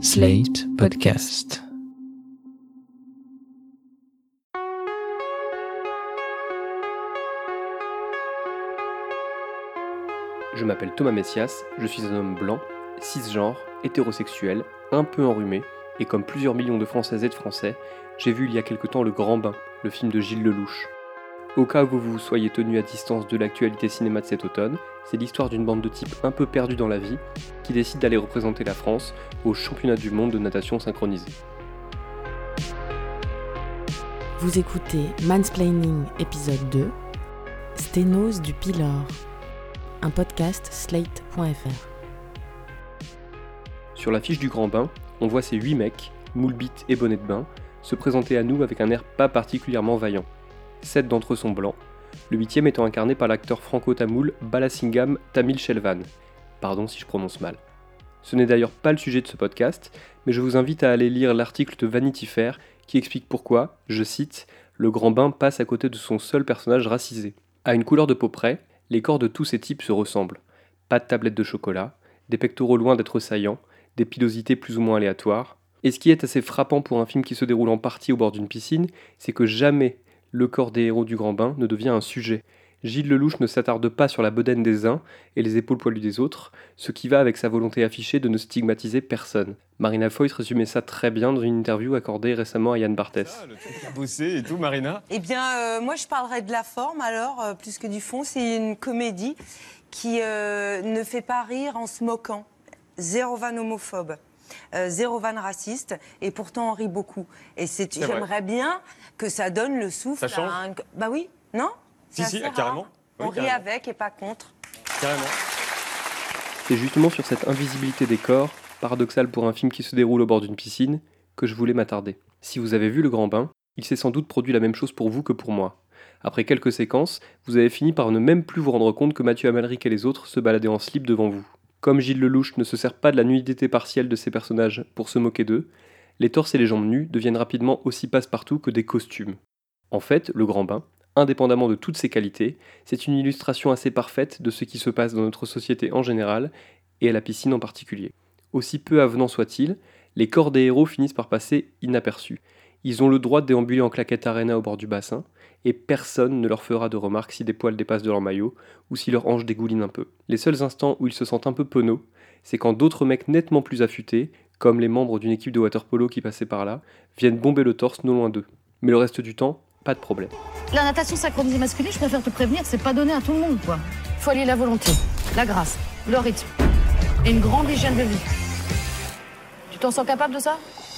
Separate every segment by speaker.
Speaker 1: Slate Podcast.
Speaker 2: Je m'appelle Thomas Messias, je suis un homme blanc, cisgenre, hétérosexuel, un peu enrhumé, et comme plusieurs millions de Françaises et de Français, j'ai vu il y a quelque temps Le Grand Bain, le film de Gilles Lellouche. Au cas où vous vous soyez tenu à distance de l'actualité cinéma de cet automne, c'est l'histoire d'une bande de types un peu perdus dans la vie, qui décident d'aller représenter la France au championnat du monde de natation synchronisée.
Speaker 3: Vous écoutez Mansplaining épisode 2, Sténose du Pylore, un podcast slate.fr.
Speaker 2: Sur l'affiche du Grand Bain, on voit ces 8 mecs, moule bite et bonnet de bain, se présenter à nous avec un air pas particulièrement vaillant. 7 d'entre eux sont blancs, le 8e étant incarné par l'acteur franco-tamoul Balasingham Tamil Selvan. Pardon si je prononce mal. Ce n'est d'ailleurs pas le sujet de ce podcast, mais je vous invite à aller lire l'article de Vanity Fair qui explique pourquoi, je cite, « Le Grand Bain passe à côté de son seul personnage racisé. À une couleur de peau près, les corps de tous ces types se ressemblent. Pas de tablette de chocolat, des pectoraux loin d'être saillants, des pilosités plus ou moins aléatoires. Et ce qui est assez frappant pour un film qui se déroule en partie au bord d'une piscine, c'est que jamais le corps des héros du Grand Bain ne devient un sujet. Gilles Lellouche ne s'attarde pas sur la bedaine des uns et les épaules poilues des autres, ce qui va avec sa volonté affichée de ne stigmatiser personne. Marina Foïs résumait ça très bien dans une interview accordée récemment à Yann Barthès.
Speaker 4: Le truc à bosser et tout, Marina.
Speaker 5: Eh bien, moi je parlerai de la forme alors, plus que du fond. C'est une comédie qui ne fait pas rire en se moquant. Zéro vanne homophobe. Zéro vanne raciste, et pourtant on rit beaucoup. Et j'aimerais bien que ça donne le souffle.
Speaker 4: Ça change
Speaker 5: Bah oui, non?
Speaker 4: Si, carrément.
Speaker 5: On
Speaker 4: Oui,
Speaker 5: rit
Speaker 4: carrément.
Speaker 5: avec et pas contre.
Speaker 4: Carrément.
Speaker 2: C'est justement sur cette invisibilité des corps, paradoxale pour un film qui se déroule au bord d'une piscine, que je voulais m'attarder. Si vous avez vu Le Grand Bain, il s'est sans doute produit la même chose pour vous que pour moi. Après quelques séquences, vous avez fini par ne même plus vous rendre compte que Mathieu Amalric et les autres se baladaient en slip devant vous. Comme Gilles Lellouche ne se sert pas de la nudité partielle de ses personnages pour se moquer d'eux, les torses et les jambes nues deviennent rapidement aussi passe-partout que des costumes. En fait, Le Grand Bain, indépendamment de toutes ses qualités, c'est une illustration assez parfaite de ce qui se passe dans notre société en général, et à la piscine en particulier. Aussi peu avenant soit-il, les corps des héros finissent par passer inaperçus. Ils ont le droit de déambuler en claquette arena au bord du bassin, et personne ne leur fera de remarques si des poils dépassent de leur maillot, ou si leur hanche dégouline un peu. Les seuls instants où ils se sentent un peu penauds, c'est quand d'autres mecs nettement plus affûtés, comme les membres d'une équipe de water-polo qui passaient par là, viennent bomber le torse non loin d'eux. Mais le reste du temps, pas de problème.
Speaker 6: La natation synchronisée masculine, je préfère te prévenir, c'est pas donné à tout le monde, quoi. Faut allier la volonté, la grâce, le rythme et une grande hygiène de vie. Tu t'en sens capable de ça?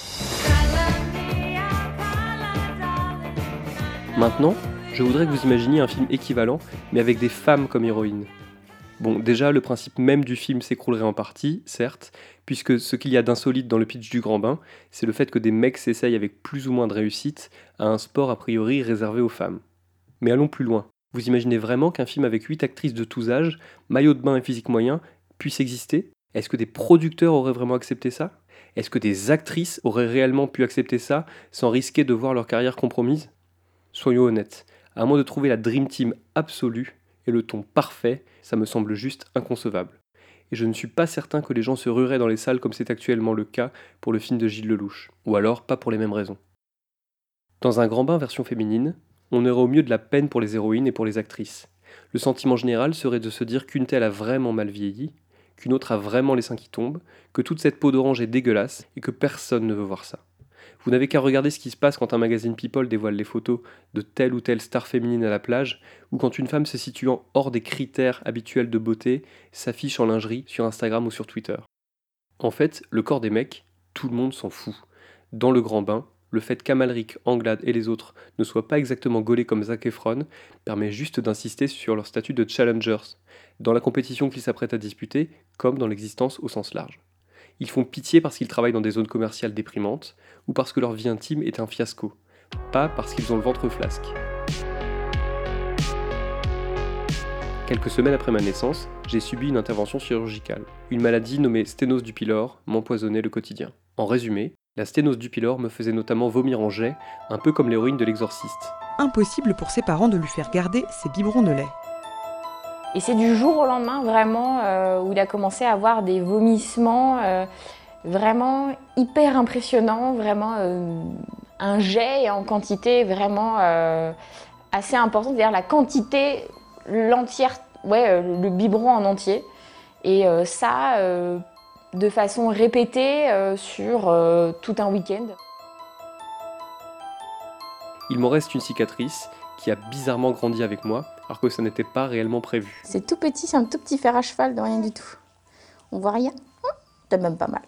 Speaker 2: Maintenant, je voudrais que vous imaginiez un film équivalent, mais avec des femmes comme héroïnes. Bon, déjà, le principe même du film s'écroulerait en partie, certes, puisque ce qu'il y a d'insolite dans le pitch du Grand Bain, c'est le fait que des mecs s'essayent avec plus ou moins de réussite à un sport a priori réservé aux femmes. Mais allons plus loin. Vous imaginez vraiment qu'un film avec 8 actrices de tous âges, maillot de bain et physique moyen, puisse exister? Est-ce que des producteurs auraient vraiment accepté ça? Est-ce que des actrices auraient réellement pu accepter ça sans risquer de voir leur carrière compromise? Soyons honnêtes, à moins de trouver la Dream Team absolue et le ton parfait, ça me semble juste inconcevable. Et je ne suis pas certain que les gens se rueraient dans les salles comme c'est actuellement le cas pour le film de Gilles Lellouche, ou alors pas pour les mêmes raisons. Dans Un Grand Bain version féminine, on aurait au mieux de la peine pour les héroïnes et pour les actrices. Le sentiment général serait de se dire qu'une telle a vraiment mal vieilli, qu'une autre a vraiment les seins qui tombent, que toute cette peau d'orange est dégueulasse et que personne ne veut voir ça. Vous n'avez qu'à regarder ce qui se passe quand un magazine People dévoile les photos de telle ou telle star féminine à la plage, ou quand une femme se situant hors des critères habituels de beauté s'affiche en lingerie sur Instagram ou sur Twitter. En fait, le corps des mecs, tout le monde s'en fout. Dans Le Grand Bain, le fait qu'Amalric, Anglade et les autres ne soient pas exactement gaulés comme Zac Efron permet juste d'insister sur leur statut de challengers, dans la compétition qu'ils s'apprêtent à disputer, comme dans l'existence au sens large. Ils font pitié parce qu'ils travaillent dans des zones commerciales déprimantes, ou parce que leur vie intime est un fiasco, pas parce qu'ils ont le ventre flasque. Quelques semaines après ma naissance, j'ai subi une intervention chirurgicale. Une maladie nommée sténose du pylore m'empoisonnait le quotidien. En résumé, la sténose du pylore me faisait notamment vomir en jet, un peu comme l'héroïne de l'Exorciste.
Speaker 7: Impossible pour ses parents de lui faire garder ses biberons de lait.
Speaker 8: Et c'est du jour au lendemain vraiment où il a commencé à avoir des vomissements Vraiment hyper impressionnant, vraiment un jet en quantité vraiment assez importante, c'est-à-dire la quantité, l'entière, le biberon en entier. Et ça, de façon répétée sur tout un week-end.
Speaker 2: Il m'en reste une cicatrice qui a bizarrement grandi avec moi, alors que ça n'était pas réellement prévu.
Speaker 8: C'est tout petit, c'est un tout petit fer à cheval de rien du tout. On voit rien, c'est même pas mal.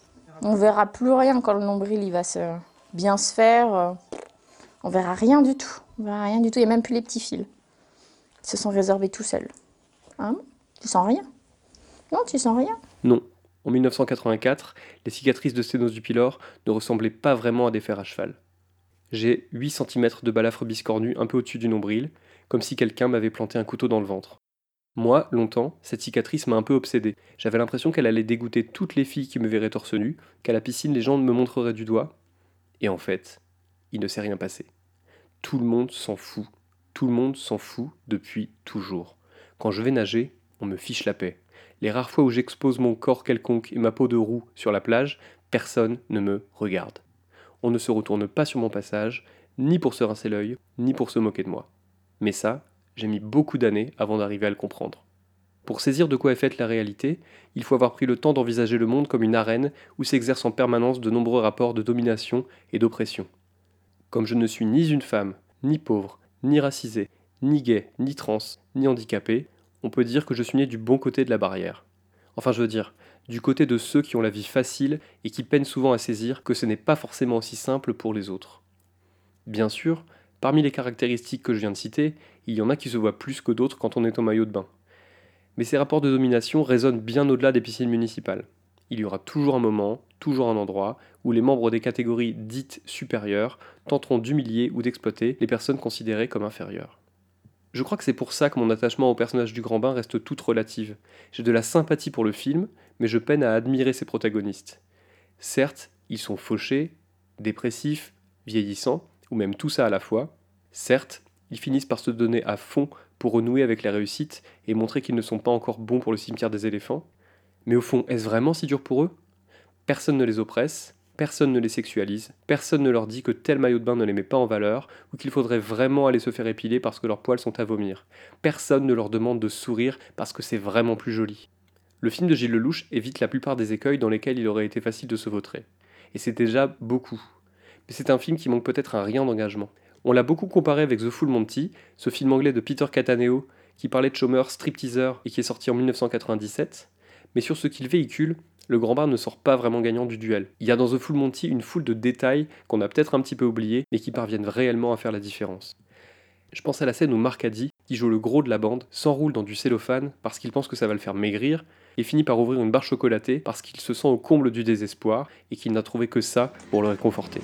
Speaker 8: On verra plus rien quand le nombril il va bien se faire. On verra rien du tout. On verra rien du tout. Il n'y a même plus les petits fils. Ils se sont résorbés tout seuls. Hein ? Tu sens rien ? Non, tu sens rien ?
Speaker 2: Non. En 1984, les cicatrices de sténose du pylore ne ressemblaient pas vraiment à des fers à cheval. J'ai 8 cm de balafre biscornu un peu au-dessus du nombril, comme si quelqu'un m'avait planté un couteau dans le ventre. Moi, longtemps, cette cicatrice m'a un peu obsédé. J'avais l'impression qu'elle allait dégoûter toutes les filles qui me verraient torse nu, qu'à la piscine les gens me montreraient du doigt. Et en fait, il ne s'est rien passé. Tout le monde s'en fout. Tout le monde s'en fout depuis toujours. Quand je vais nager, on me fiche la paix. Les rares fois où j'expose mon corps quelconque et ma peau de roue sur la plage, personne ne me regarde. On ne se retourne pas sur mon passage, ni pour se rincer l'œil, ni pour se moquer de moi. Mais ça, j'ai mis beaucoup d'années avant d'arriver à le comprendre. Pour saisir de quoi est faite la réalité, il faut avoir pris le temps d'envisager le monde comme une arène où s'exercent en permanence de nombreux rapports de domination et d'oppression. Comme je ne suis ni une femme, ni pauvre, ni racisée, ni gay, ni trans, ni handicapé, on peut dire que je suis né du bon côté de la barrière. Enfin, je veux dire, du côté de ceux qui ont la vie facile et qui peinent souvent à saisir que ce n'est pas forcément aussi simple pour les autres. Bien sûr, parmi les caractéristiques que je viens de citer, il y en a qui se voient plus que d'autres quand on est en maillot de bain. Mais ces rapports de domination résonnent bien au-delà des piscines municipales. Il y aura toujours un moment, toujours un endroit, où les membres des catégories dites supérieures tenteront d'humilier ou d'exploiter les personnes considérées comme inférieures. Je crois que c'est pour ça que mon attachement au personnage du Grand Bain reste toute relative. J'ai de la sympathie pour le film, mais je peine à admirer ses protagonistes. Certes, ils sont fauchés, dépressifs, vieillissants, ou même tout ça à la fois. Certes, ils finissent par se donner à fond pour renouer avec la réussite et montrer qu'ils ne sont pas encore bons pour le cimetière des éléphants. Mais au fond, est-ce vraiment si dur pour eux ? Personne ne les oppresse, personne ne les sexualise, personne ne leur dit que tel maillot de bain ne les met pas en valeur ou qu'il faudrait vraiment aller se faire épiler parce que leurs poils sont à vomir. Personne ne leur demande de sourire parce que c'est vraiment plus joli. Le film de Gilles Lellouche évite la plupart des écueils dans lesquels il aurait été facile de se vautrer. Et c'est déjà beaucoup. Mais c'est un film qui manque peut-être un rien d'engagement. On l'a beaucoup comparé avec The Full Monty, ce film anglais de Peter Cataneo qui parlait de chômeurs stripteaseurs et qui est sorti en 1997. Mais sur ce qu'il véhicule, le Grand Bain ne sort pas vraiment gagnant du duel. Il y a dans The Full Monty une foule de détails qu'on a peut-être un petit peu oubliés, mais qui parviennent réellement à faire la différence. Je pense à la scène où Mark Addy, qui joue le gros de la bande, s'enroule dans du cellophane parce qu'il pense que ça va le faire maigrir, et finit par ouvrir une barre chocolatée parce qu'il se sent au comble du désespoir et qu'il n'a trouvé que ça pour le réconforter.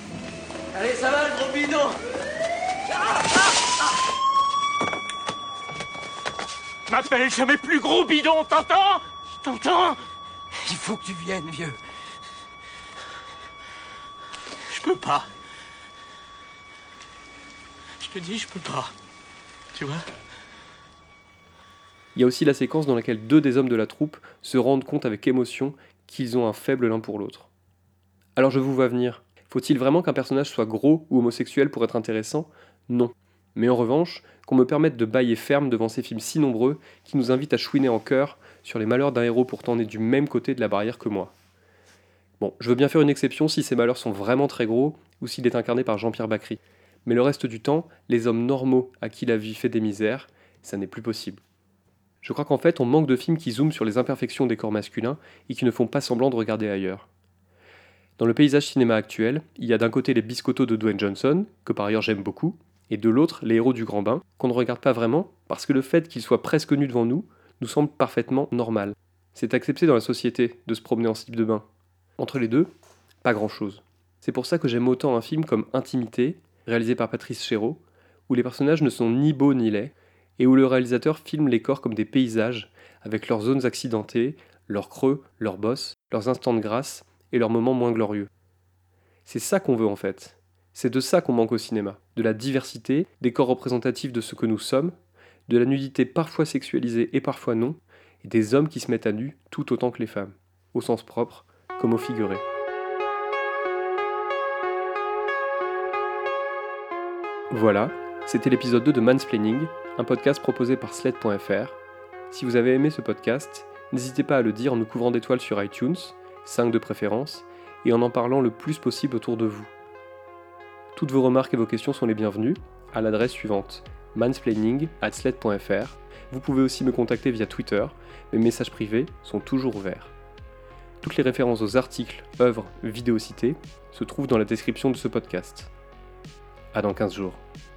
Speaker 9: Allez, ça va le gros bidon.
Speaker 10: M'appelle jamais plus gros bidon, t'entends ? T'entends ?
Speaker 9: Il faut que tu viennes, vieux.
Speaker 10: Je peux pas. Je te dis, je peux pas. Tu vois ?
Speaker 2: Il y a aussi la séquence dans laquelle deux des hommes de la troupe se rendent compte avec émotion qu'ils ont un faible l'un pour l'autre. Alors je vous vois venir. Faut-il vraiment qu'un personnage soit gros ou homosexuel pour être intéressant ? Non. Mais en revanche, qu'on me permette de bâiller ferme devant ces films si nombreux qui nous invitent à chouiner en chœur sur les malheurs d'un héros pourtant né du même côté de la barrière que moi. Bon, je veux bien faire une exception si ces malheurs sont vraiment très gros ou s'il est incarné par Jean-Pierre Bacry. Mais le reste du temps, les hommes normaux à qui la vie fait des misères, ça n'est plus possible. Je crois qu'en fait, on manque de films qui zooment sur les imperfections des corps masculins et qui ne font pas semblant de regarder ailleurs. Dans le paysage cinéma actuel, il y a d'un côté les biscottos de Dwayne Johnson, que par ailleurs j'aime beaucoup, et de l'autre les héros du Grand Bain, qu'on ne regarde pas vraiment, parce que le fait qu'ils soient presque nus devant nous semble parfaitement normal. C'est accepté dans la société de se promener en slip de bain. Entre les deux, pas grand-chose. C'est pour ça que j'aime autant un film comme Intimité, réalisé par Patrice Chéreau, où les personnages ne sont ni beaux ni laids, et où le réalisateur filme les corps comme des paysages, avec leurs zones accidentées, leurs creux, leurs bosses, leurs instants de grâce, et leurs moments moins glorieux. C'est ça qu'on veut en fait. C'est de ça qu'on manque au cinéma. De la diversité, des corps représentatifs de ce que nous sommes, de la nudité parfois sexualisée et parfois non, et des hommes qui se mettent à nu tout autant que les femmes, au sens propre comme au figuré. Voilà, c'était l'épisode 2 de Mansplaining, un podcast proposé par Slate.fr. Si vous avez aimé ce podcast, n'hésitez pas à le dire en nous couvrant d'étoiles sur iTunes, 5 de préférence, et en parlant le plus possible autour de vous. Toutes vos remarques et vos questions sont les bienvenues, à l'adresse suivante, mansplaining@slate.fr. Vous pouvez aussi me contacter via Twitter, mes messages privés sont toujours ouverts. Toutes les références aux articles, œuvres, vidéos citées se trouvent dans la description de ce podcast. À dans 15 jours.